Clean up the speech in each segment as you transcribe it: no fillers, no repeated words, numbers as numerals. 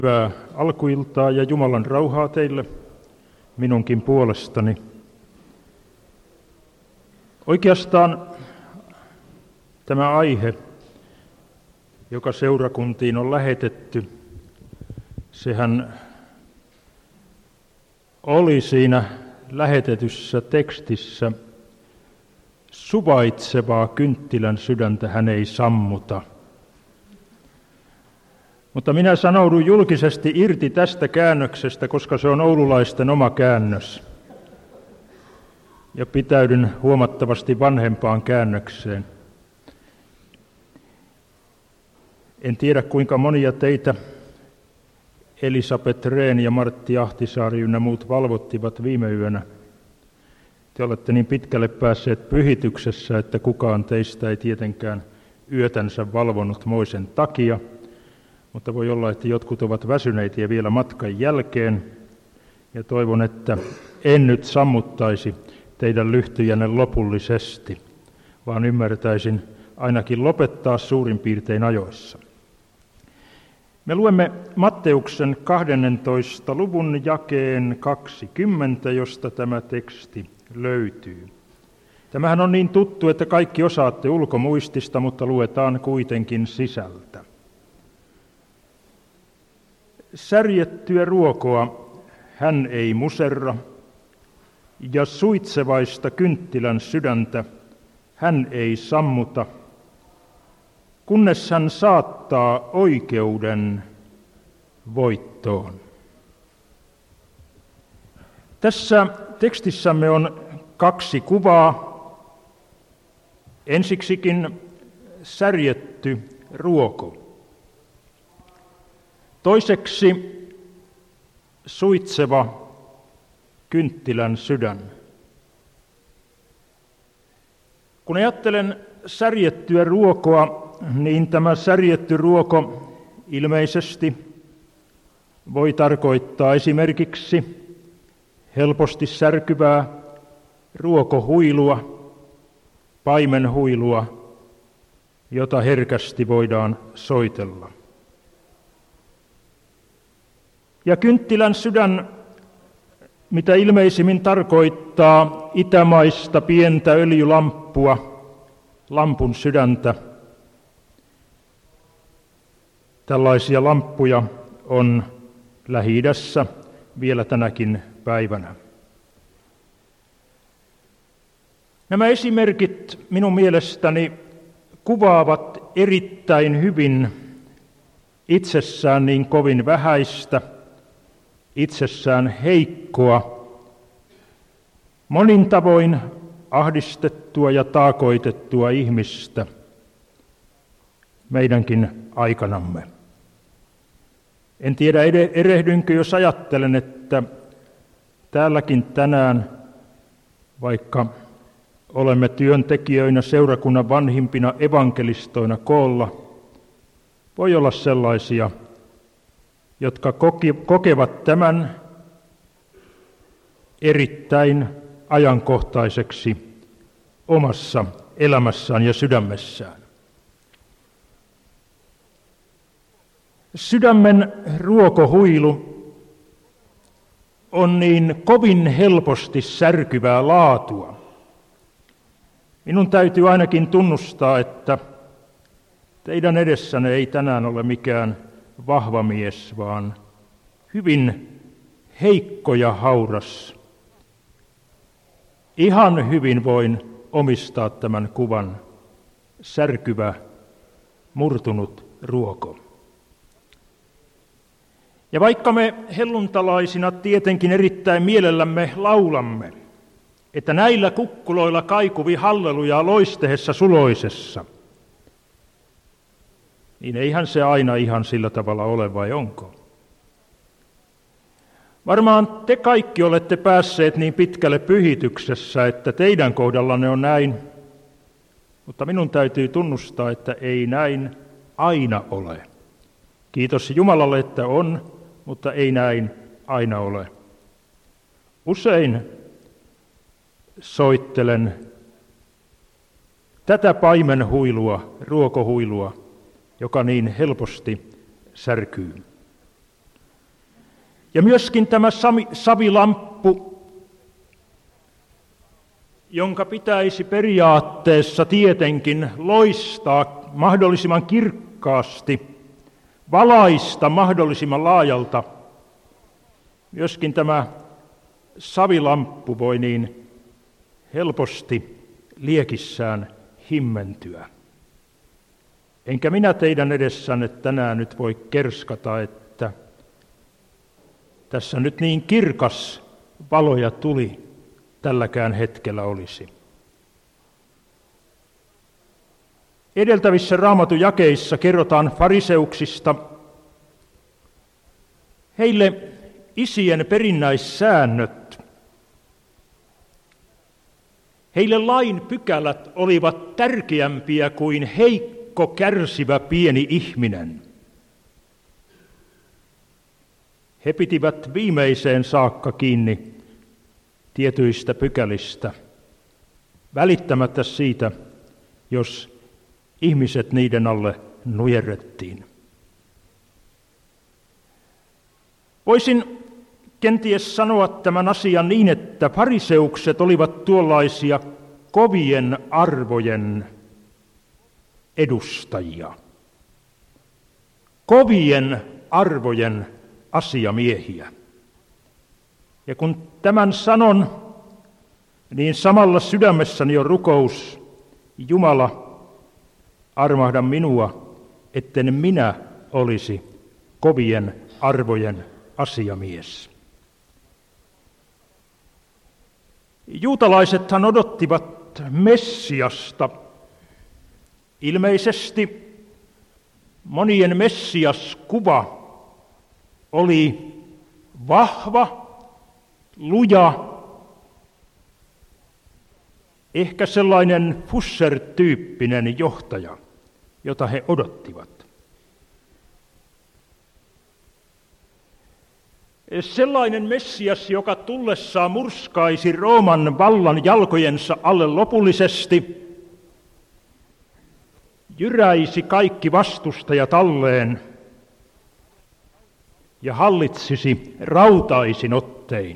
Hyvää alkuiltaa ja Jumalan rauhaa teille minunkin puolestani. Oikeastaan tämä aihe, joka seurakuntiin on lähetetty, sehän oli siinä lähetetyssä tekstissä: suvaitsevaa kynttilän sydäntä hän ei sammuta. Mutta minä sanoudun julkisesti irti tästä käännöksestä, koska se on oululaisten oma käännös. Ja pitäydyn huomattavasti vanhempaan käännökseen. En tiedä, kuinka monia teitä Elisabeth Rehn ja Martti Ahtisaari ynnä muut valvottivat viime yönä. Te olette niin pitkälle päässeet pyhityksessä, että kukaan teistä ei tietenkään yötänsä valvonut moisen takia. Mutta voi olla, että jotkut ovat väsyneitä ja vielä matkan jälkeen. Ja toivon, että en nyt sammuttaisi teidän lyhtyjänne lopullisesti, vaan ymmärtäisin ainakin lopettaa suurin piirtein ajoissa. Me luemme Matteuksen 12. luvun jakeen 20, josta tämä teksti löytyy. Tämähän on niin tuttu, että kaikki osaatte ulkomuistista, mutta luetaan kuitenkin sisältä. Särjettyä ruokoa hän ei muserra, ja suitsevaista kynttilän sydäntä hän ei sammuta, kunnes hän saattaa oikeuden voittoon. Tässä tekstissämme on kaksi kuvaa. Ensiksikin särjetty ruoko. Toiseksi suitseva kynttilän sydän. Kun ajattelen särjettyä ruokoa, niin tämä särjetty ruoko ilmeisesti voi tarkoittaa esimerkiksi helposti särkyvää ruokohuilua, paimenhuilua, jota herkästi voidaan soitella. Ja kynttilän sydän, mitä ilmeisimmin tarkoittaa itämaista pientä öljylamppua, lampun sydäntä. Tällaisia lamppuja on Lähi-idässä vielä tänäkin päivänä. Nämä esimerkit minun mielestäni kuvaavat erittäin hyvin itsessään niin kovin vähäistä, itsessään heikkoa, monin tavoin ahdistettua ja taakoitettua ihmistä meidänkin aikanamme. En tiedä, erehdynkö, jos ajattelen, että täälläkin tänään, vaikka olemme työntekijöinä seurakunnan vanhimpina evankelistoina koolla, voi olla sellaisia, jotka kokevat tämän erittäin ajankohtaiseksi omassa elämässään ja sydämessään. Sydämen ruokohuilu on niin kovin helposti särkyvää laatua. Minun täytyy ainakin tunnustaa, että teidän edessänne ei tänään ole mikään vahva mies, vaan hyvin heikko ja hauras. Ihan hyvin voin omistaa tämän kuvan: särkyvä, murtunut ruoko. Ja vaikka me helluntalaisina tietenkin erittäin mielellämme laulamme, että näillä kukkuloilla kaikuvi halleluja loistehessa suloisessa, niin eihän se aina ihan sillä tavalla ole, vai onko? Varmaan te kaikki olette päässeet niin pitkälle pyhityksessä, että teidän kohdallanne on näin, mutta minun täytyy tunnustaa, että ei näin aina ole. Kiitos Jumalalle, että on, mutta ei näin aina ole. Usein soittelen tätä paimenhuilua, ruokohuilua, joka niin helposti särkyy. Ja myöskin tämä savilamppu, jonka pitäisi periaatteessa tietenkin loistaa mahdollisimman kirkkaasti, valaista mahdollisimman laajalta, myöskin tämä savilamppu voi niin helposti liekissään himmentyä. Enkä minä teidän edessänne tänään nyt voi kerskata, että tässä nyt niin kirkas valo ja tuli tälläkään hetkellä olisi. Edeltävissä Raamatun jakeissa kerrotaan fariseuksista. Heille isien perinnäissäännöt, heille lain pykälät olivat tärkeämpiä kuin heikko, kärsivä pieni ihminen. He pitivät viimeiseen saakka kiinni tietyistä pykälistä, välittämättä siitä, jos ihmiset niiden alle nujerrettiin. Voisin kenties sanoa tämän asian niin, että fariseukset olivat tuollaisia kovien arvojen edustajia, kovien arvojen asiamiehiä. Ja kun tämän sanon, niin samalla sydämessäni on rukous: Jumala, armahda minua, etten minä olisi kovien arvojen asiamies. Juutalaisethan odottivat Messiasta. Ilmeisesti monien Messias-kuva oli vahva, luja, ehkä sellainen Fusser-tyyppinen johtaja, jota he odottivat. Sellainen Messias, joka tullessaan murskaisi Rooman vallan jalkojensa alle lopullisesti, jyräisi kaikki vastustajat alleen ja hallitsisi rautaisin ottein.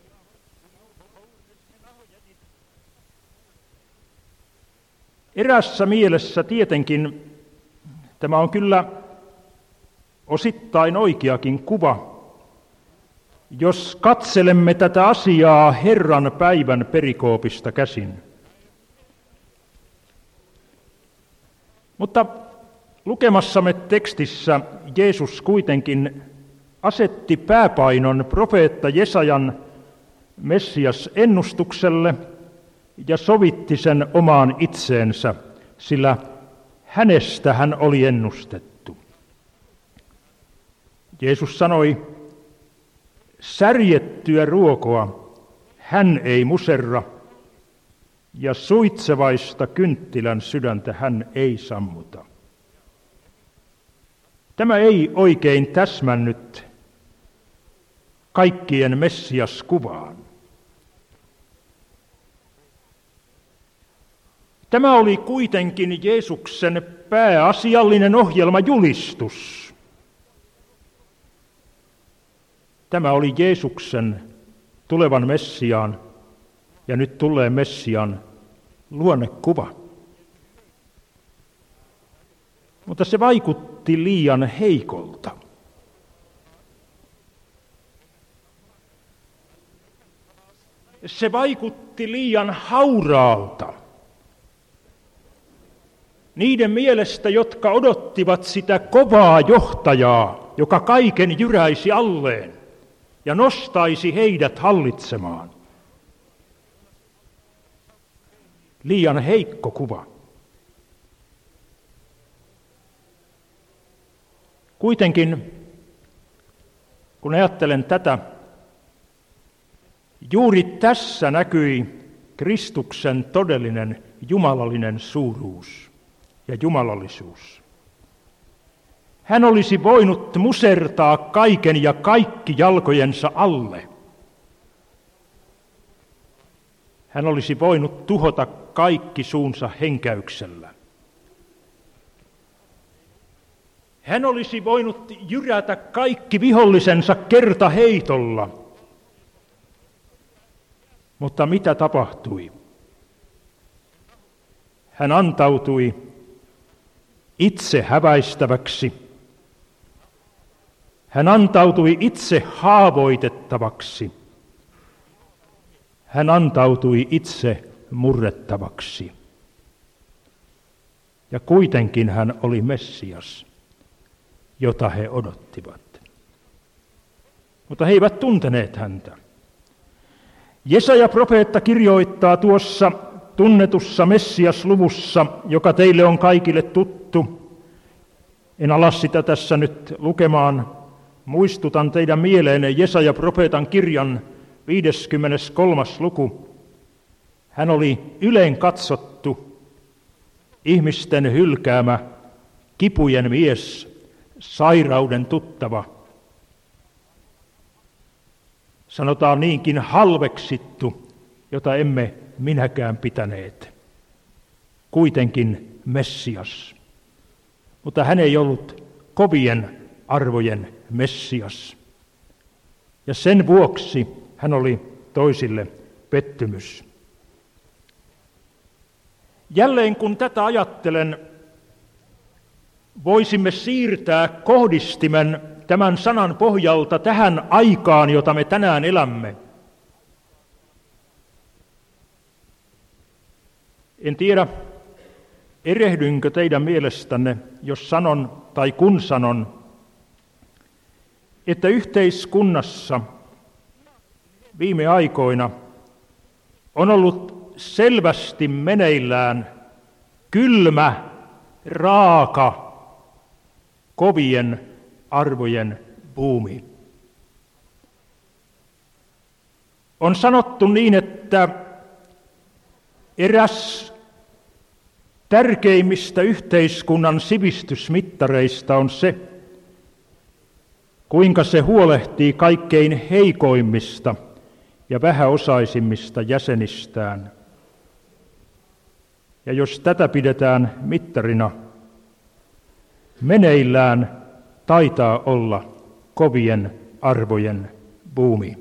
Erässä mielessä tietenkin tämä on kyllä osittain oikeakin kuva, jos katselemme tätä asiaa Herran päivän perikoopista käsin. Mutta lukemassamme tekstissä Jeesus kuitenkin asetti pääpainon profeetta Jesajan Messias-ennustukselle ja sovitti sen omaan itseensä, sillä hänestä hän oli ennustettu. Jeesus sanoi: särjettyä ruokoa hän ei muserra, ja suitsevaista kynttilän sydäntä hän ei sammuta. Tämä ei oikein täsmännyt kaikkien Messias-kuvaan. Tämä oli kuitenkin Jeesuksen pääasiallinen ohjelmajulistus. Tämä oli Jeesuksen tulevan Messiaan ja nyt tulleen Messiaan luonnekuva. Mutta se vaikutti liian heikolta. Se vaikutti liian hauraalta. Niiden mielestä, jotka odottivat sitä kovaa johtajaa, joka kaiken jyräisi alleen ja nostaisi heidät hallitsemaan. Liian heikko kuva. Kuitenkin, kun ajattelen tätä, juuri tässä näkyi Kristuksen todellinen jumalallinen suuruus ja jumalallisuus. Hän olisi voinut musertaa kaiken ja kaikki jalkojensa alle. Hän olisi voinut tuhota kaikki suunsa henkäyksellä. Hän olisi voinut jyrätä kaikki vihollisensa kertaheitolla. Mutta mitä tapahtui? Hän antautui itse häväistäväksi. Hän antautui itse haavoitettavaksi. Hän antautui itse murrettavaksi. Ja kuitenkin hän oli Messias, jota he odottivat. Mutta he eivät tunteneet häntä. Jesaja profeetta kirjoittaa tuossa tunnetussa Messias-luvussa, joka teille on kaikille tuttu. En ala sitä tässä nyt lukemaan. Muistutan teidän mieleenne Jesaja profeetan kirjan 53. luku. Hän oli ylen katsottu, ihmisten hylkäämä, kipujen mies, sairauden tuttava. Sanotaan niinkin halveksittu, jota emme minäkään pitäneet. Kuitenkin Messias. Mutta hän ei ollut kovien arvojen Messias. Ja sen vuoksi hän oli toisille pettymys. Jälleen kun tätä ajattelen, voisimme siirtää kohdistimen tämän sanan pohjalta tähän aikaan, jota me tänään elämme. En tiedä, erehdynkö teidän mielestänne, jos sanon tai kun sanon, että yhteiskunnassa viime aikoina on ollut selvästi meneillään kylmä, raaka, kovien arvojen buumi. On sanottu niin, että eräs tärkeimmistä yhteiskunnan sivistysmittareista on se, kuinka se huolehtii kaikkein heikoimmista ja vähäosaisimmista jäsenistään. Ja jos tätä pidetään mittarina, meneillään taitaa olla kovien arvojen buumi.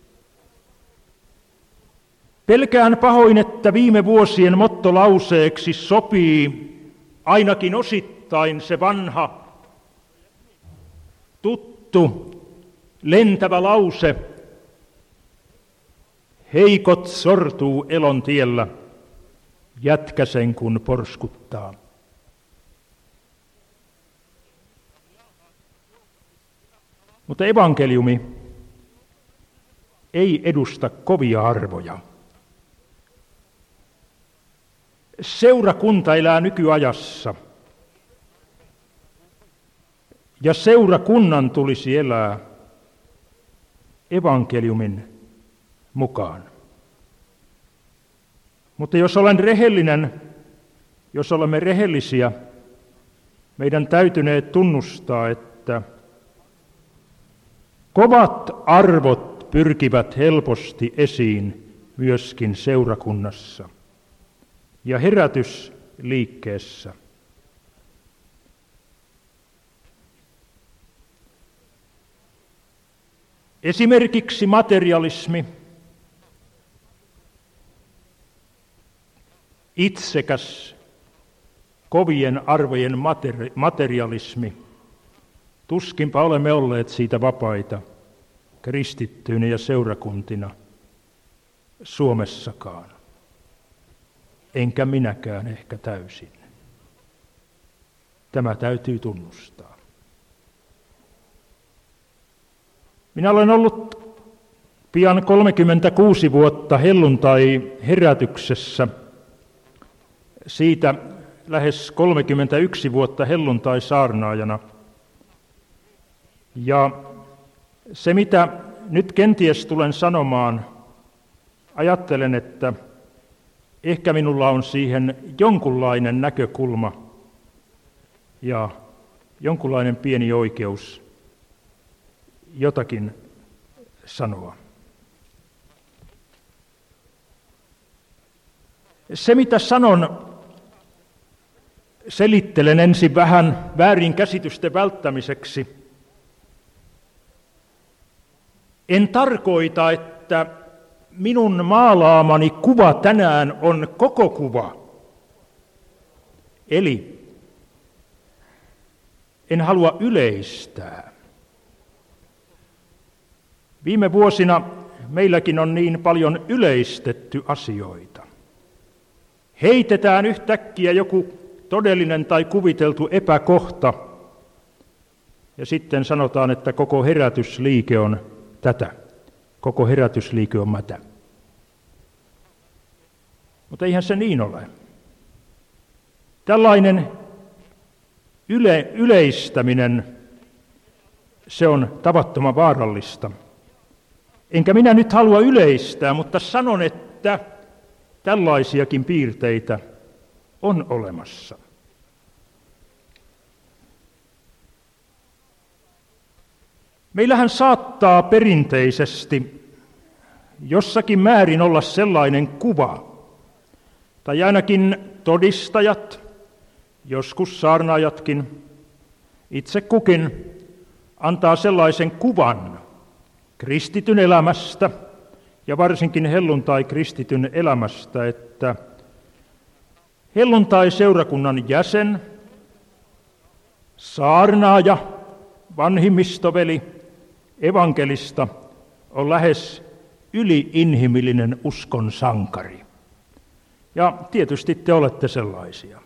Pelkään pahoin, että viime vuosien mottolauseeksi sopii ainakin osittain se vanha, tuttu, lentävä lause, heikot sortuu elon tiellä, jätkä sen kun porskuttaa. Mutta evankeliumi ei edusta kovia arvoja. Seurakunta elää nykyajassa, ja seurakunnan tulisi elää evankeliumin mukaan. Mutta jos olen rehellinen, jos olemme rehellisiä, meidän täytynee tunnustaa, että kovat arvot pyrkivät helposti esiin myöskin seurakunnassa ja herätysliikkeessä. Esimerkiksi materialismi, itsekäs, kovien arvojen materialismi, tuskinpa olemme olleet siitä vapaita kristittyinä ja seurakuntina Suomessakaan. Enkä minäkään ehkä täysin. Tämä täytyy tunnustaa. Minä olen ollut pian 36 vuotta helluntai-herätyksessä, siitä lähes 31 vuotta helluntai-saarnaajana. Ja se, mitä nyt kenties tulen sanomaan, ajattelen, että ehkä minulla on siihen jonkunlainen näkökulma ja jonkunlainen pieni oikeus jotakin sanoa. Se, mitä sanon, Selittelen ensin vähän väärinkäsitysten välttämiseksi. En tarkoita, että minun maalaamani kuva tänään on koko kuva. Eli en halua yleistää. Viime vuosina meilläkin on niin paljon yleistetty asioita. Heitetään yhtäkkiä joku todellinen tai kuviteltu epäkohta, ja sitten sanotaan, että koko herätysliike on tätä. Koko herätysliike on mätä. Mutta eihän se niin ole. Tällainen yleistäminen, se on tavattoman vaarallista. Enkä minä nyt halua yleistää, mutta sanon, että tällaisiakin piirteitä on olemassa. Meillähän saattaa perinteisesti jossakin määrin olla sellainen kuva, tai ainakin todistajat, joskus saarnaajatkin, itse kukin antaa sellaisen kuvan kristityn elämästä ja varsinkin helluntai-kristityn elämästä, että helluntai-seurakunnan jäsen, saarnaaja, vanhimmistoveli, evankelista on lähes yli-inhimillinen uskon sankari. Ja tietysti te olette sellaisia.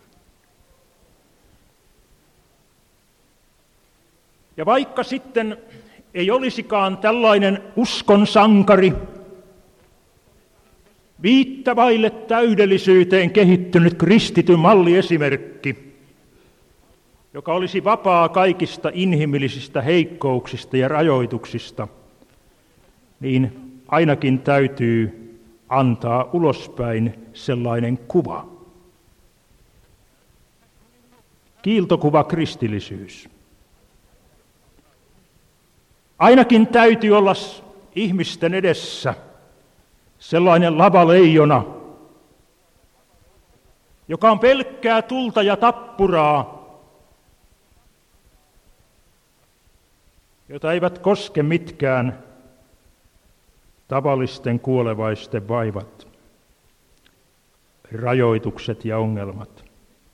Ja vaikka sitten ei olisikaan tällainen uskon sankari, viittavaille täydellisyyteen kehittynyt kristityn malliesimerkki, joka olisi vapaa kaikista inhimillisistä heikkouksista ja rajoituksista, niin ainakin täytyy antaa ulospäin sellainen kuva. Kiiltokuva kristillisyys. Ainakin täytyy olla ihmisten edessä sellainen lavaleijona, joka on pelkkää tulta ja tappuraa, jota eivät koske mitkään tavallisten kuolevaisten vaivat, rajoitukset ja ongelmat.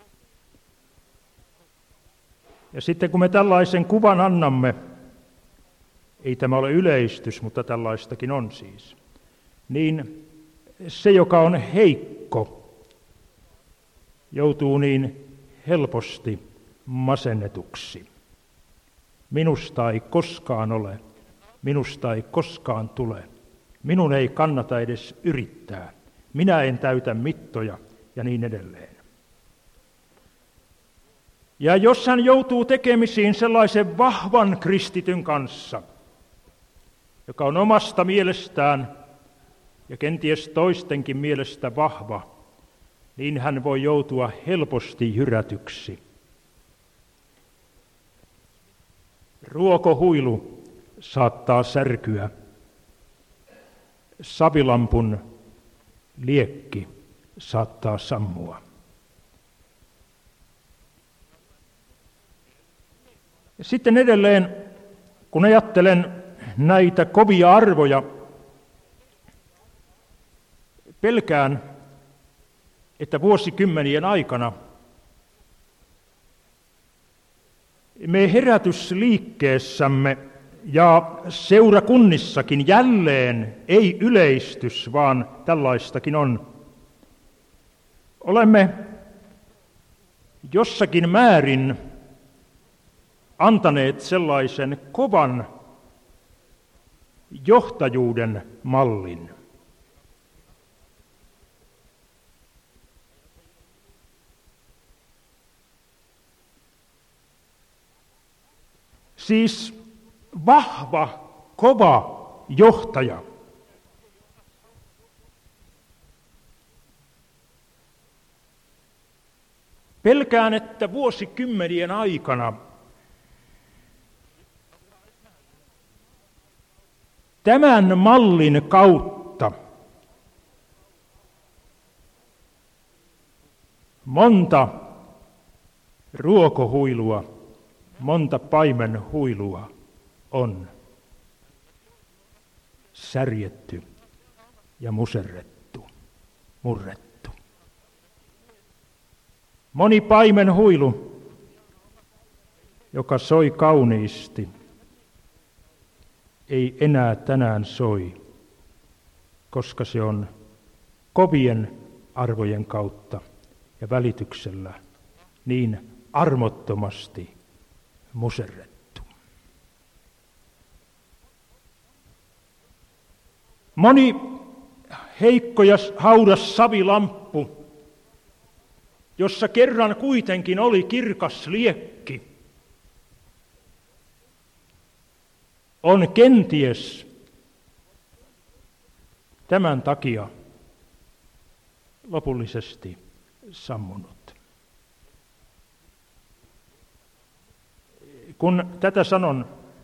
Ja sitten kun me tällaisen kuvan annamme, ei tämä ole yleistys, mutta tällaistakin on siis, niin se, joka on heikko, joutuu niin helposti masennetuksi. Minusta ei koskaan ole, minusta ei koskaan tule, minun ei kannata edes yrittää, minä en täytä mittoja ja niin edelleen. Ja jos hän joutuu tekemisiin sellaisen vahvan kristityn kanssa, joka on omasta mielestään ja kenties toistenkin mielestä vahva, niin hän voi joutua helposti jyrätyksi. Ruokohuilu saattaa särkyä, savilampun liekki saattaa sammua. Ja sitten edelleen, kun ajattelen näitä kovia arvoja, pelkään, että vuosikymmenien aikana me herätysliikkeessämme ja seurakunnissakin jälleen, ei yleistys, vaan tällaistakin on, olemme jossakin määrin antaneet sellaisen kovan johtajuuden mallin. Siis vahva, kova johtaja. Pelkään, että vuosikymmenien aikana tämän mallin kautta monta ruokohuilua, monta paimenhuilua on särjetty ja murrettu. Moni paimenhuilu, joka soi kauniisti, ei enää tänään soi, koska se on kovien arvojen kautta ja välityksellä niin armottomasti muserrettu. Moni heikko ja haudas savilamppu, jossa kerran kuitenkin oli kirkas liekki, on kenties tämän takia lopullisesti sammunut. Kun tätä sanon,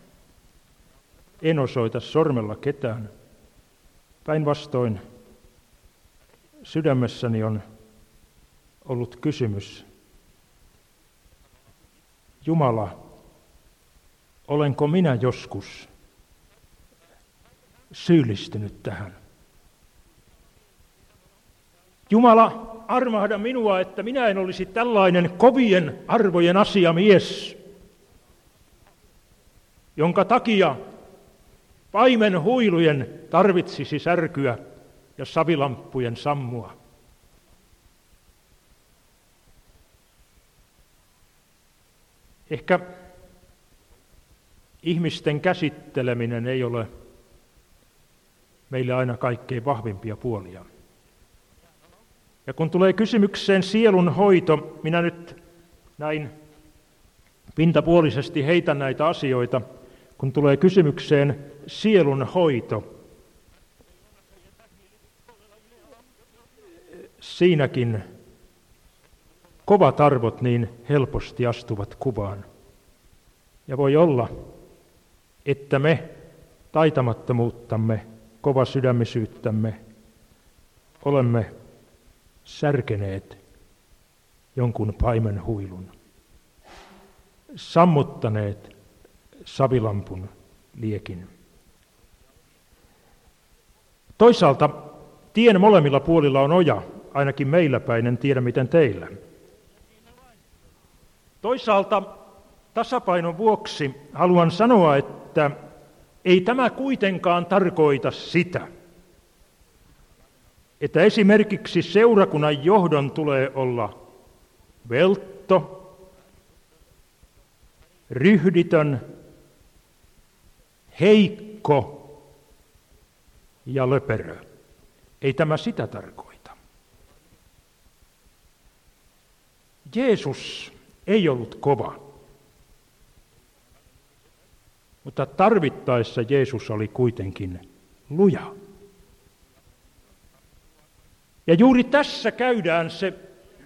en osoita sormella ketään. Päinvastoin sydämessäni on ollut kysymys: Jumala, olenko minä joskus syyllistynyt tähän? Jumala, armahda minua, että minä en olisi tällainen kovien arvojen asiamies, jonka takia paimenhuilujen tarvitsisi särkyä ja savilamppujen sammua. Ehkä ihmisten käsitteleminen ei ole meille aina kaikkein vahvimpia puolia. Ja kun tulee kysymykseen sielun hoito, minä nyt näin pintapuolisesti heitän näitä asioita. Kun tulee kysymykseen sielun hoito, siinäkin kovat arvot niin helposti astuvat kuvaan. Ja voi olla, että me taitamattomuuttamme, kovasydämisyyttämme olemme särkeneet jonkun paimenhuilun, sammuttaneet savilampun liekin. Toisaalta tien molemmilla puolilla on oja, ainakin meillä päin, en tiedä miten teillä. Toisaalta tasapainon vuoksi haluan sanoa, että ei tämä kuitenkaan tarkoita sitä, että esimerkiksi seurakunnan johdon tulee olla veltto, ryhditön, heikko ja löperö. Ei tämä sitä tarkoita. Jeesus ei ollut kova, mutta tarvittaessa Jeesus oli kuitenkin luja. Ja juuri tässä käydään se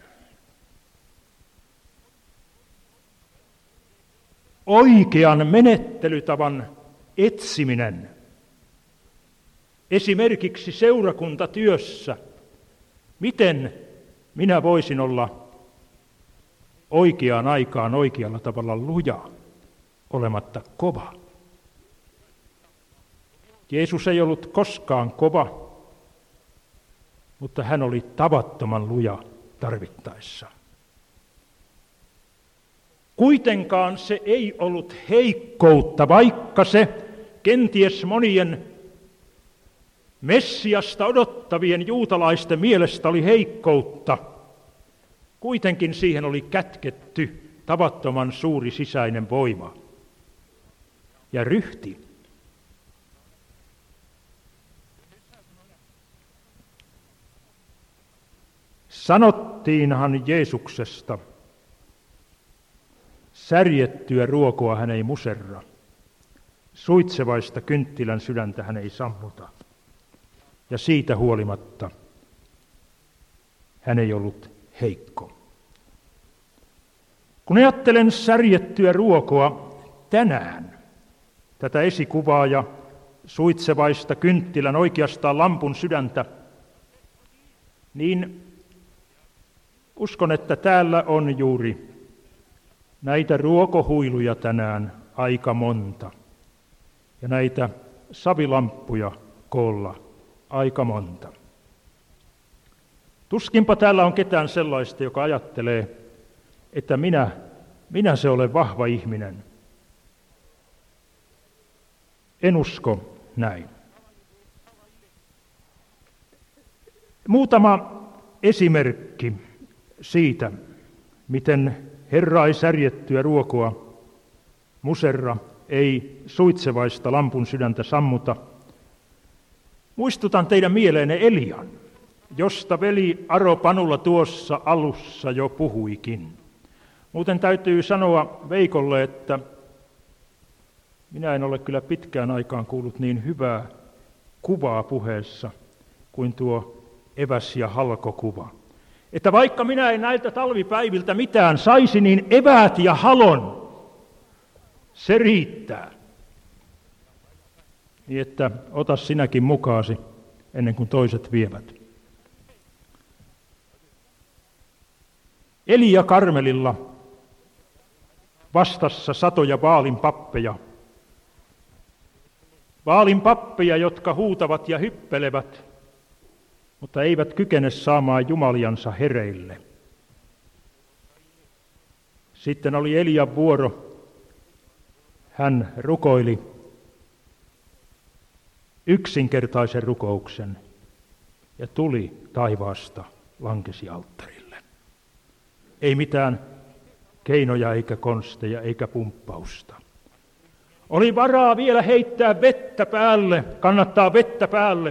oikean menettelytavan etsiminen. Esimerkiksi seurakuntatyössä, miten minä voisin olla oikeaan aikaan oikealla tavalla luja, olematta kova. Jeesus ei ollut koskaan kova, mutta hän oli tavattoman luja tarvittaessa. Kuitenkaan se ei ollut heikkoutta, vaikka se kenties monien Messiasta odottavien juutalaisten mielestä oli heikkoutta. Kuitenkin siihen oli kätketty tavattoman suuri sisäinen voima ja ryhti. Sanottiinhan Jeesuksesta, särjettyä ruokoa hän ei muserra, suitsevaista kynttilän sydäntä hän ei sammuta. Ja siitä huolimatta hän ei ollut heikko. Kun ajattelen särjettyä ruokoa tänään, tätä esikuvaa ja suitsevaista kynttilän, oikeastaan lampun sydäntä, niin uskon, että täällä on juuri Näitä ruokohuiluja tänään aika monta. Ja näitä savilamppuja koolla aika monta. Tuskinpa täällä on ketään sellaista, joka ajattelee, että minä se olen vahva ihminen. En usko näin. Muutama esimerkki siitä, miten Herra ei särjettyä ruokoa muserra, ei suitsevaista lampun sydäntä sammuta. Muistutan teidän mieleenne Elian, josta veli Aro Panula tuossa alussa jo puhuikin. Muuten täytyy sanoa Veikolle, että minä en ole kyllä pitkään aikaan kuullut niin hyvää kuvaa puheessa kuin tuo eväs- ja halkokuva. Että vaikka minä en näiltä talvipäiviltä mitään saisi, niin eväät ja halon, se riittää. Niin että ota sinäkin mukaasi ennen kuin toiset vievät. Elia Karmelilla vastassa satoja Baalin pappeja. Baalin pappeja, jotka huutavat ja hyppelevät, mutta eivät kykene saamaan jumaliansa hereille. Sitten oli Elian vuoro. Hän rukoili yksinkertaisen rukouksen ja tuli taivaasta lankesi alttarille. Ei mitään keinoja eikä konsteja eikä pumppausta. Oli varaa vielä heittää vettä päälle, kannattaa vettä päälle.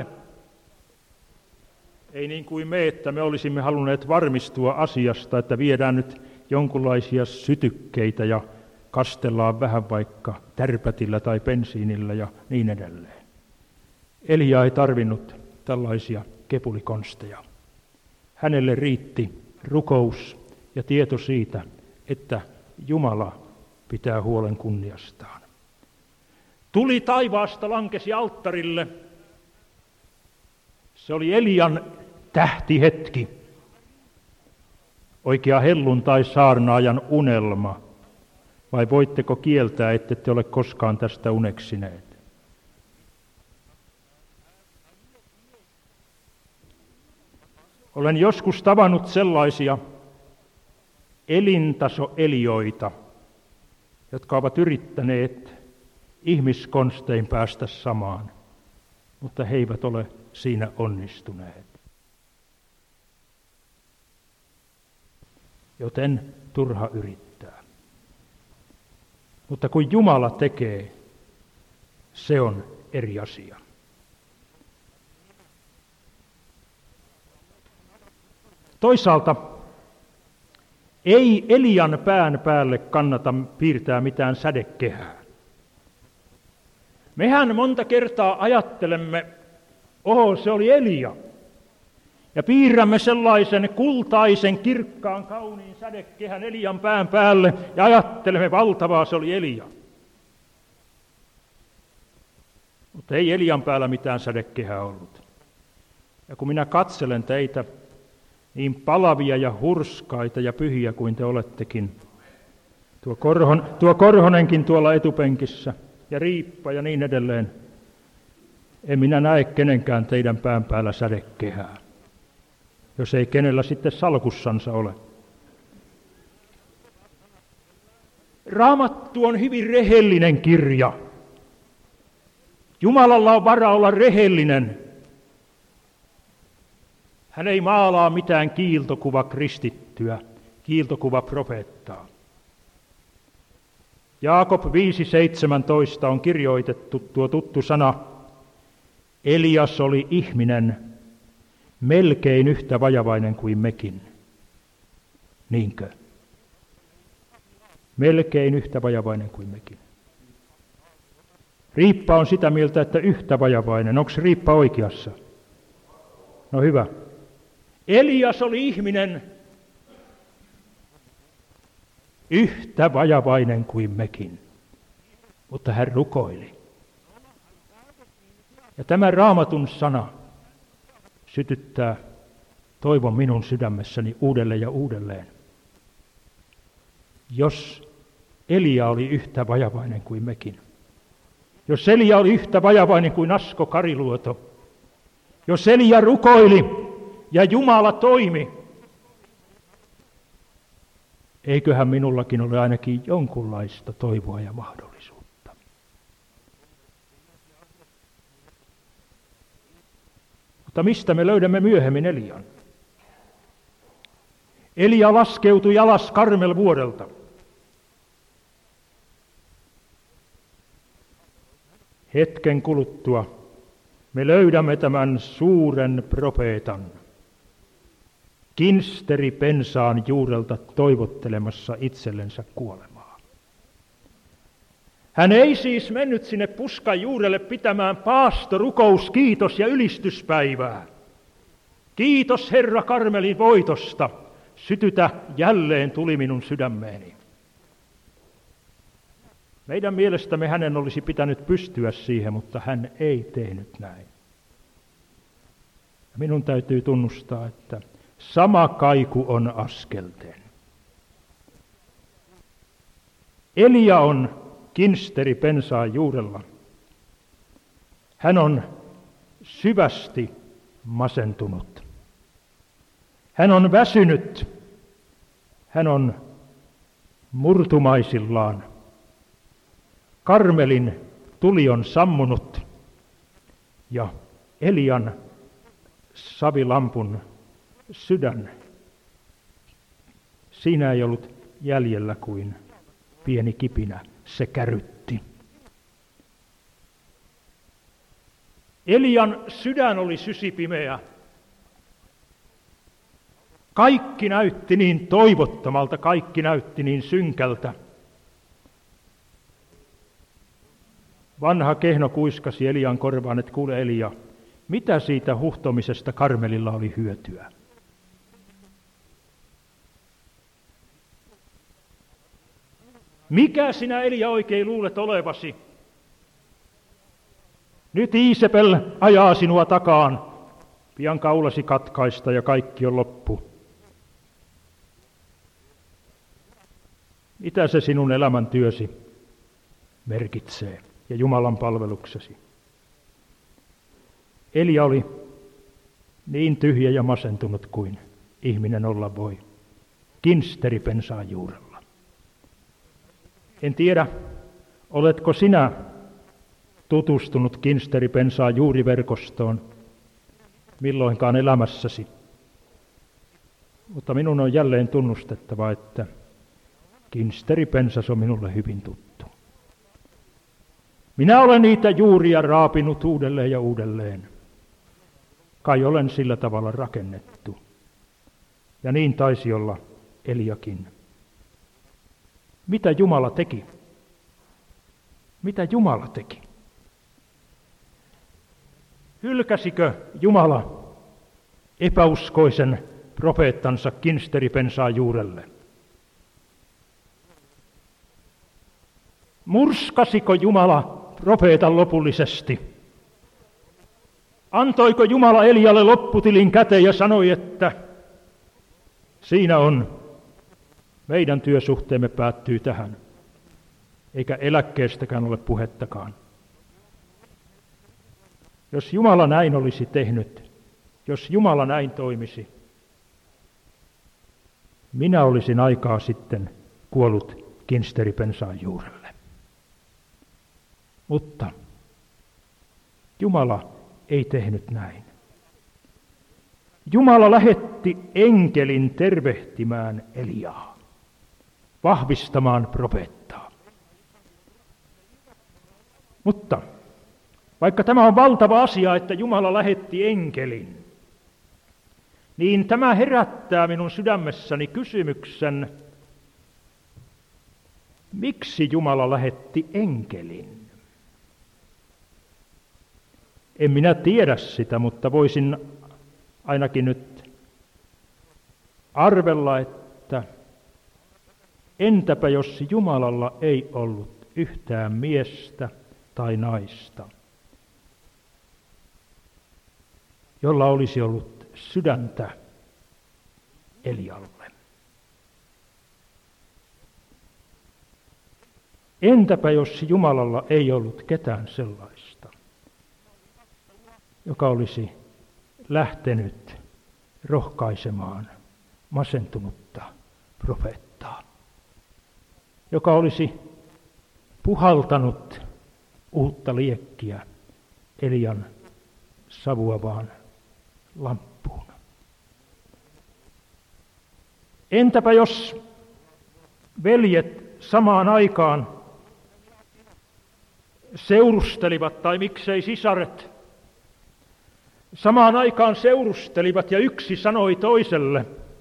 Ei niin kuin me, että me olisimme halunneet varmistua asiasta, että viedään nyt jonkunlaisia sytykkeitä ja kastellaan vähän vaikka tärpätillä tai bensiinillä ja niin edelleen. Elia ei tarvinnut tällaisia kepulikonsteja. Hänelle riitti rukous ja tieto siitä, että Jumala pitää huolen kunniastaan. Tuli taivaasta lankesi alttarille. Se oli Elian tähtihetki. Oikea helluntai-saarnaajan unelma. Vai voitteko kieltää, ettette ole koskaan tästä uneksineet? Olen joskus tavannut sellaisia elintasoelioita, jotka ovat yrittäneet ihmiskonstein päästä samaan, mutta he eivät ole siinä onnistuneet. Joten turha yrittää. Mutta kun Jumala tekee, se on eri asia. Toisaalta ei Elian pään päälle kannata piirtää mitään sädekehää. Mehän monta kertaa ajattelemme, se oli Elia. Ja piirrämme sellaisen kultaisen, kirkkaan, kauniin sädekehän Elian pään päälle ja ajattelemme, valtavaa se oli Elia. Mutta ei Elian päällä mitään sädekehää ollut. Ja kun minä katselen teitä, niin palavia ja hurskaita ja pyhiä kuin te olettekin, tuo Korhonenkin tuolla etupenkissä ja Riippa ja niin edelleen, en minä näe kenenkään teidän pään päällä sädekehää, jos ei kenellä sitten salkussansa ole. Raamattu on hyvin rehellinen kirja. Jumalalla on vara olla rehellinen. Hän ei maalaa mitään kiiltokuva kristittyä, kiiltokuva profeettaa. Jaakob 5.17 on kirjoitettu tuo tuttu sana, Elias oli ihminen, melkein yhtä vajavainen kuin mekin. Niinkö? Melkein yhtä vajavainen kuin mekin. Riippa on sitä mieltä, että yhtä vajavainen. Onko Riippa oikeassa? No hyvä. Elias oli ihminen, yhtä vajavainen kuin mekin, mutta hän rukoili. Ja tämä Raamatun sana sytyttää toivon minun sydämessäni uudelleen ja uudelleen. Jos Elia oli yhtä vajavainen kuin mekin. Jos Elia oli yhtä vajavainen kuin Asko Kariluoto, jos Elia rukoili ja Jumala toimi, eiköhän minullakin ole ainakin jonkunlaista toivoa ja mahdollisuutta. Mutta mistä me löydämme myöhemmin Elian? Elia laskeutui alas Karmelvuorelta. Hetken kuluttua me löydämme tämän suuren profeetan kinsteripensaan juurelta toivottelemassa itsellensä kuolemaa. Hän ei siis mennyt sinne puskan juurelle pitämään paastorukous, kiitos ja ylistyspäivää. Kiitos Herra Karmelin voitosta, sytytä jälleen tuli minun sydämeeni. Meidän mielestämme hänen olisi pitänyt pystyä siihen, mutta hän ei tehnyt näin. Minun täytyy tunnustaa, että sama kaiku on askelten. Elia on kinsteripensaan juurella. Hän on syvästi masentunut. Hän on väsynyt. Hän on murtumaisillaan. Karmelin tuli on sammunut ja Elian savilampun sydän, siinä ei ollut jäljellä kuin pieni kipinä, se kärrytti. Elian sydän oli sysipimeä. Kaikki näytti niin toivottomalta, kaikki näytti niin synkältä. Vanha kehno kuiskasi Elian korvaan, että kuule Elia, mitä siitä huhtomisesta Karmelilla oli hyötyä? Mikä sinä Elia oikein luulet olevasi? Nyt Iisepel ajaa sinua takaan, pian kaulasi katkaista ja kaikki on loppu. Mitä se sinun elämäntyösi merkitsee ja Jumalan palveluksesi? Elia oli niin tyhjä ja masentunut kuin ihminen olla voi, kinsteripensaan juurella. En tiedä, oletko sinä tutustunut kinsteripensaan juuriverkostoon milloinkaan elämässäsi, mutta minun on jälleen tunnustettava, että kinsteripensas on minulle hyvin tuttu. Minä olen niitä juuria raapinut uudelleen ja uudelleen. Kai olen sillä tavalla rakennettu. Ja niin taisi olla Eliakin. Mitä Jumala teki? Mitä Jumala teki? Hylkäsikö Jumala epäuskoisen profeettansa kinsteripensaan juurelle? Murskasiko Jumala profeetan lopullisesti? Antoiko Jumala Elialle lopputilin käteen ja sanoi, että siinä on, meidän työsuhteemme päättyy tähän, eikä eläkkeestäkään ole puhettakaan. Jos Jumala näin olisi tehnyt, jos Jumala näin toimisi, minä olisin aikaa sitten kuollut kinsteripensaan juurelle. Mutta Jumala ei tehnyt näin. Jumala lähetti enkelin tervehtimään Eliaa, vahvistamaan profeettaa. Mutta vaikka tämä on valtava asia, että Jumala lähetti enkelin, niin tämä herättää minun sydämessäni kysymyksen, miksi Jumala lähetti enkelin? En minä tiedä sitä, mutta voisin ainakin nyt arvella, että entäpä jos Jumalalla ei ollut yhtään miestä tai naista, jolla olisi ollut sydäntä Elialle. Entäpä jos Jumalalla ei ollut ketään sellaista, joka olisi lähtenyt rohkaisemaan masentunutta profeettaa, joka olisi puhaltanut uutta liekkiä Elian savuavaan lamppuun. Entäpä jos veljet samaan aikaan seurustelivat, tai miksei sisaret, samaan aikaan seurustelivat ja yksi sanoi toiselle,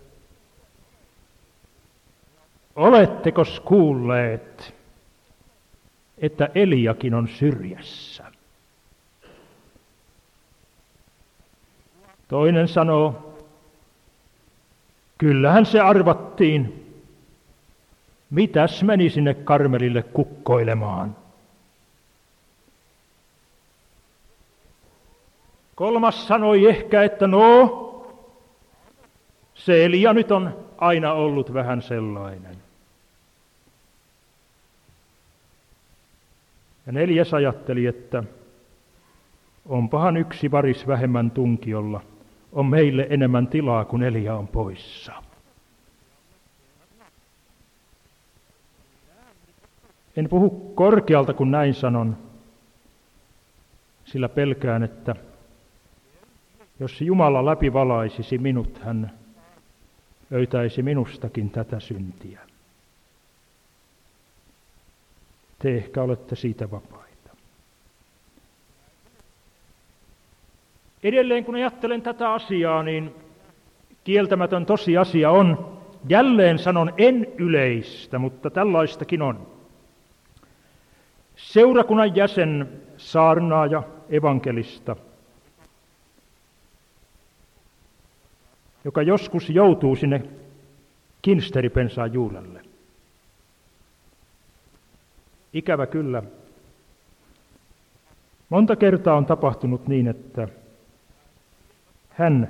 olettekos kuulleet, että Eliakin on syrjässä? Toinen sanoo, kyllähän se arvattiin. Mitäs meni sinne Karmelille kukkoilemaan? Kolmas sanoi ehkä, että se Elia nyt on aina ollut vähän sellainen. Ja neljäs ajatteli, että onpahan yksi varis vähemmän tunkiolla, on meille enemmän tilaa, kun Elia on poissa. En puhu korkealta, kun näin sanon, sillä pelkään, että jos Jumala läpivalaisisi minut, hän löytäisi minustakin tätä syntiä. Te ehkä olette siitä vapaita. Edelleen kun ajattelen tätä asiaa, niin kieltämätön tosiasia on, jälleen sanon en yleistä, mutta tällaistakin on. Seurakunnan jäsen, saarnaaja, evankelista, joka joskus joutuu sinne kinsteripensan juurelle. Ikävä kyllä. Monta kertaa on tapahtunut niin, että hän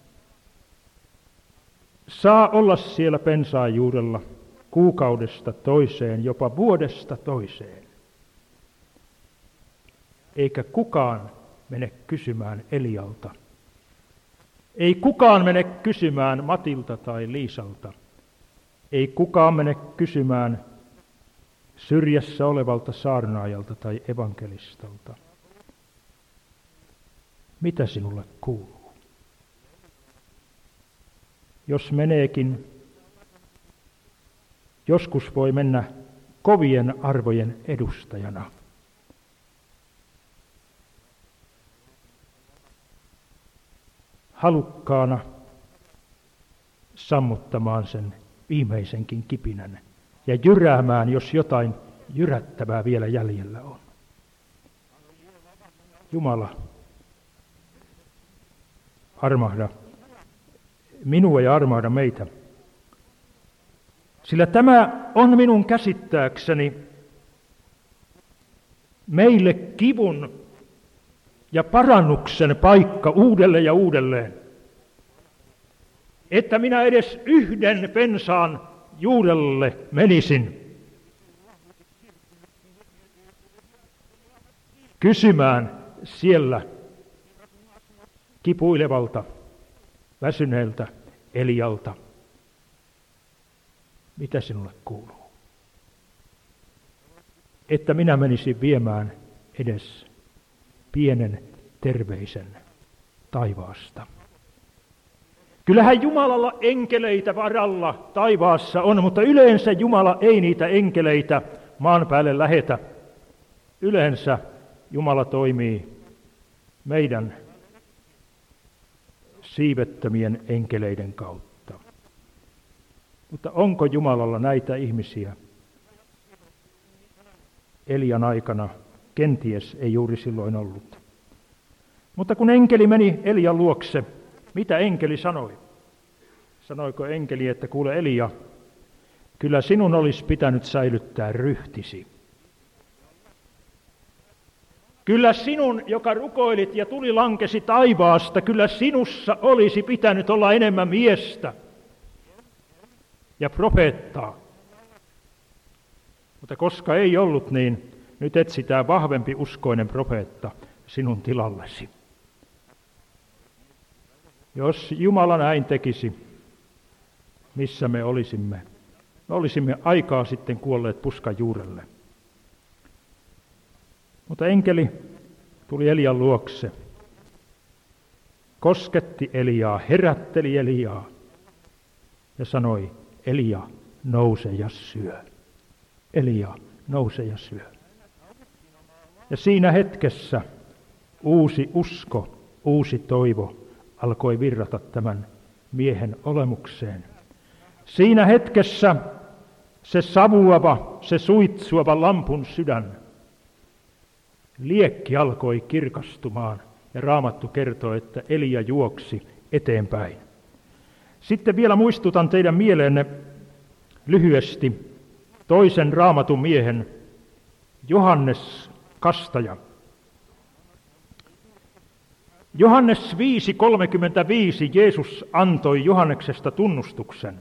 saa olla siellä pensaan juurella kuukaudesta toiseen, jopa vuodesta toiseen. Eikä kukaan mene kysymään Elialta. Ei kukaan mene kysymään Matilta tai Liisalta. Ei kukaan mene kysymään syrjässä olevalta saarnaajalta tai evankelistalta. Mitä sinulle kuuluu? Jos meneekin, joskus voi mennä kovien arvojen edustajana. Halukkaana sammuttamaan sen viimeisenkin kipinän ja jyräämään, jos jotain jyrättävää vielä jäljellä on. Jumala, armahda minua ja armahda meitä. Sillä tämä on minun käsittääkseni meille kivun ja parannuksen paikka uudelleen ja uudelleen. Että minä edes yhden pensaan juurelle menisin kysymään siellä kipuilevalta, väsyneeltä Elialta, mitä sinulle kuuluu? Että minä menisin viemään edes pienen terveisen taivaasta. Kyllähän Jumalalla enkeleitä varalla taivaassa on, mutta yleensä Jumala ei niitä enkeleitä maan päälle lähetä. Yleensä Jumala toimii meidän siivettömien enkeleiden kautta. Mutta onko Jumalalla näitä ihmisiä? Elian aikana kenties ei juuri silloin ollut. Mutta kun enkeli meni Elian luokse, mitä enkeli sanoi? Sanoiko enkeli, että kuule Elia, kyllä sinun olisi pitänyt säilyttää ryhtisi. Kyllä sinun, joka rukoilit ja tuli lankesi taivaasta, kyllä sinussa olisi pitänyt olla enemmän miestä ja profeettaa. Mutta koska ei ollut, niin nyt etsitään vahvempi uskoinen profeetta sinun tilallesi. Jos Jumala näin tekisi, missä me olisimme? Me olisimme aikaa sitten kuolleet puskan juurelle. Mutta enkeli tuli Elian luokse, kosketti Eliaa, herätteli Eliaa ja sanoi, Elia, nouse ja syö. Elia, nouse ja syö. Ja siinä hetkessä uusi usko, uusi toivo alkoi virrata tämän miehen olemukseen. Siinä hetkessä se savuava, se suitsuava lampun sydän, liekki alkoi kirkastumaan ja Raamattu kertoo, että Elia juoksi eteenpäin. Sitten vielä muistutan teidän mieleenne lyhyesti toisen Raamatun miehen, Johannes Kastaja. Johannes 5:35 Jeesus antoi Johanneksesta tunnustuksen.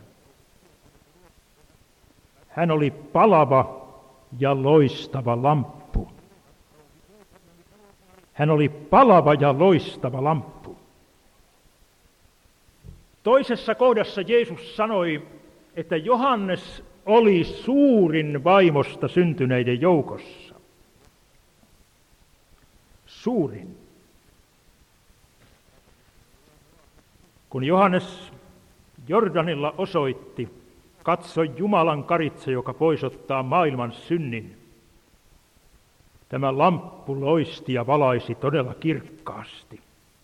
Hän oli palava ja loistava lamppu. Hän oli palava ja loistava lamppu. Toisessa kohdassa Jeesus sanoi, että Johannes oli suurin vaimosta syntyneiden joukossa. Suurin. Kun Johannes Jordanilla osoitti, katso Jumalan karitsa, joka poisottaa maailman synnin. Tämä lamppu loisti ja valaisi todella kirkkaasti.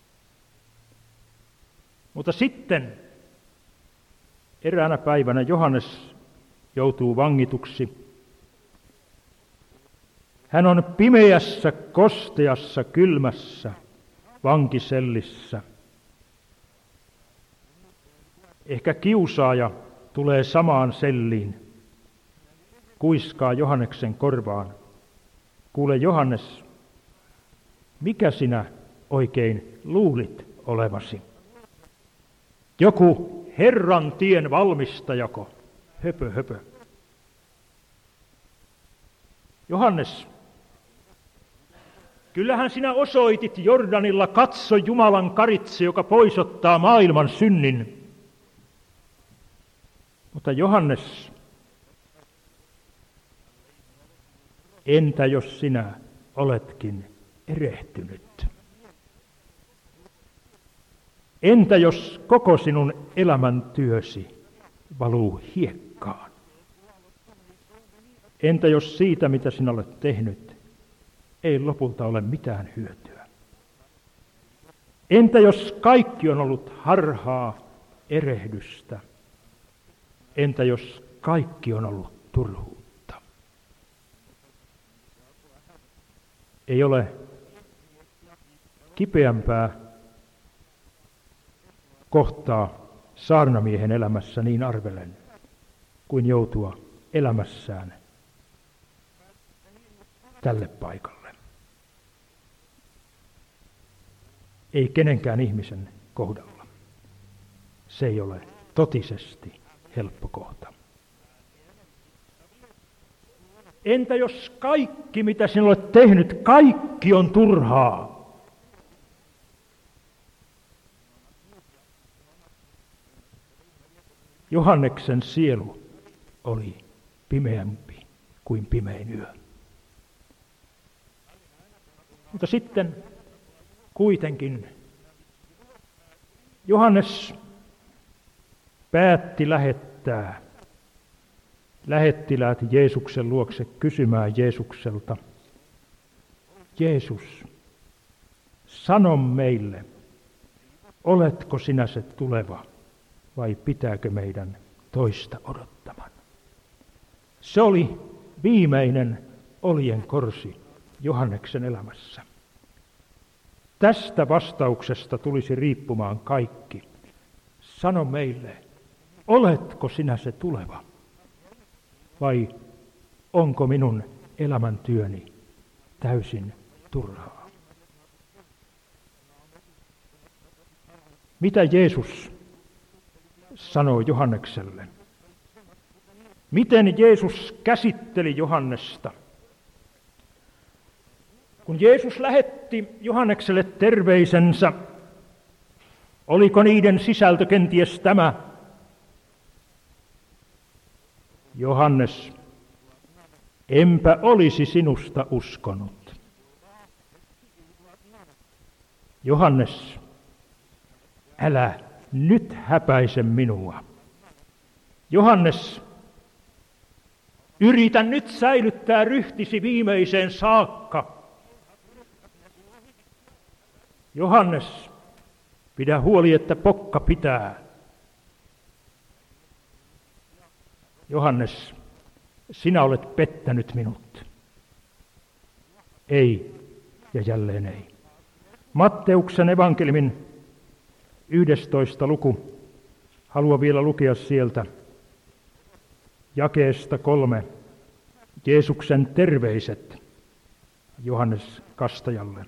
Mutta sitten eräänä päivänä Johannes joutuu vangituksi. Hän on pimeässä, kosteassa, kylmässä vankisellissä. Ehkä kiusaaja tulee samaan selliin, kuiskaa Johanneksen korvaan. Kuule Johannes, mikä sinä oikein luulit olevasi? Joku Herran tien valmistajako? Höpö, höpö. Johannes, kyllähän sinä osoitit Jordanilla, katso Jumalan karitse, joka poisottaa maailman synnin. Mutta Johannes, entä jos sinä oletkin erehtynyt? Entä jos koko sinun elämäntyösi valuu hiekkaan? Entä jos siitä, mitä sinä olet tehnyt, ei lopulta ole mitään hyötyä? Entä jos kaikki on ollut harhaa, erehdystä? Entä jos kaikki on ollut turhuutta? Ei ole kipeämpää kohtaa saarnamiehen elämässä, niin arvelen, kuin joutua elämässään tälle paikalle. Ei kenenkään ihmisen kohdalla. Se ei ole totisesti helppo kohta. Entä jos kaikki, mitä sinä olet tehnyt, kaikki on turhaa? Johanneksen sielu oli pimeämpi kuin pimein yö. Mutta sitten kuitenkin Johannes päätti lähettää lähettiläät Jeesuksen luokse kysymään Jeesukselta, Jeesus, sano meille, oletko sinä se tuleva vai pitääkö meidän toista odottamaan? Se oli viimeinen oljenkorsi Johanneksen elämässä. Tästä vastauksesta tulisi riippumaan kaikki. Sano meille, oletko sinä se tuleva vai onko minun elämäntyöni täysin turhaa? Mitä Jeesus sanoo Johannekselle? Miten Jeesus käsitteli Johannesta? Kun Jeesus lähetti Johannekselle terveisensä, oliko niiden sisältö kenties tämä? Johannes, enpä olisi sinusta uskonut. Johannes, älä nyt häpäise minua. Johannes, yritä nyt säilyttää ryhtisi viimeiseen saakka. Johannes, pidä huoli, että pokka pitää. Johannes, sinä olet pettänyt minut. Ei ja jälleen ei. Matteuksen evankeliumin 11. luku. Haluan vielä lukea sieltä jakeesta 3. Jeesuksen terveiset Johannes kastajalle.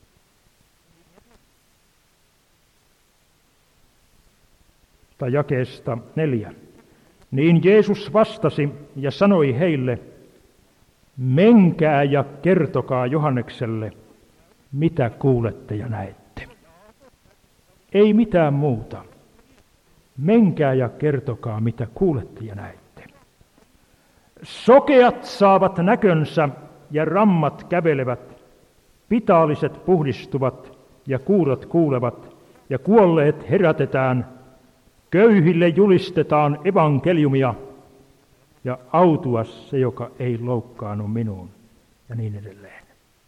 Tai jakeesta 4. Niin Jeesus vastasi ja sanoi heille, menkää ja kertokaa Johannekselle, mitä kuulette ja näette. Ei mitään muuta. Menkää ja kertokaa, mitä kuulette ja näette. Sokeat saavat näkönsä ja rammat kävelevät, pitaaliset puhdistuvat ja kuurot kuulevat ja kuolleet herätetään, köyhille julistetaan evankeliumia ja autuas se, joka ei loukkaannu minuun ja niin edelleen.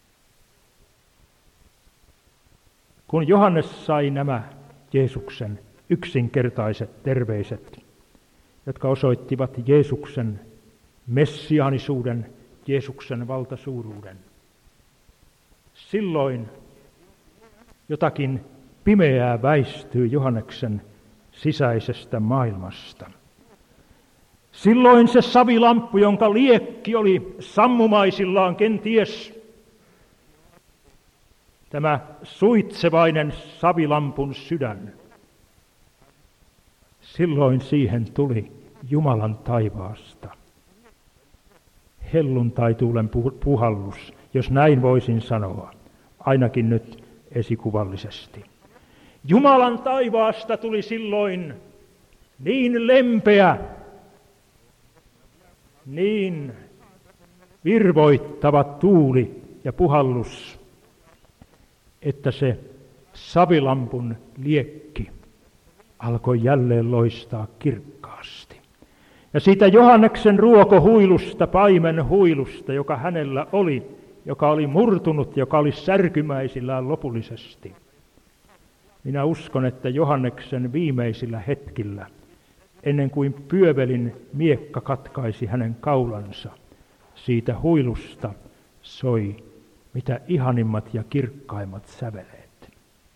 Kun Johannes sai nämä Jeesuksen yksinkertaiset terveiset, jotka osoittivat Jeesuksen messiaanisuuden, Jeesuksen valtasuuruuden, silloin jotakin pimeää väistyy Johanneksen sisäisestä maailmasta. Silloin se savilamppu, jonka liekki oli sammumaisillaan kenties, tämä suitsevainen savilampun sydän, silloin siihen tuli Jumalan taivaasta helluntaituulen puhallus, jos näin voisin sanoa, ainakin nyt esikuvallisesti. Jumalan taivaasta tuli silloin niin lempeä, niin virvoittava tuuli ja puhallus, että se savilampun liekki alkoi jälleen loistaa kirkkaasti. Ja siitä Johanneksen ruokohuilusta, paimen huilusta, joka hänellä oli, joka oli murtunut, joka oli särkymäisillään lopullisesti. Minä uskon, että Johanneksen viimeisillä hetkillä, ennen kuin pyövelin miekka katkaisi hänen kaulansa, siitä huilusta soi mitä ihanimmat ja kirkkaimmat säveleet.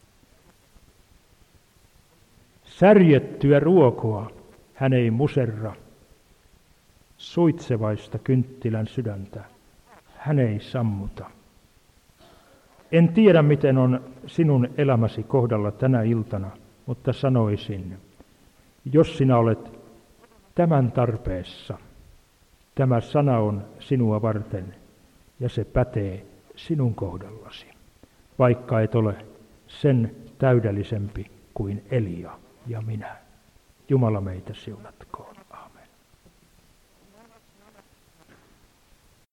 Särjettyä ruokoa hän ei muserra, suitsevaista kynttilän sydäntä hän ei sammuta. En tiedä, miten on sinun elämäsi kohdalla tänä iltana, mutta sanoisin, jos sinä olet tämän tarpeessa, tämä sana on sinua varten ja se pätee sinun kohdallasi, vaikka et ole sen täydellisempi kuin Elia ja minä. Jumala meitä siunatkoon.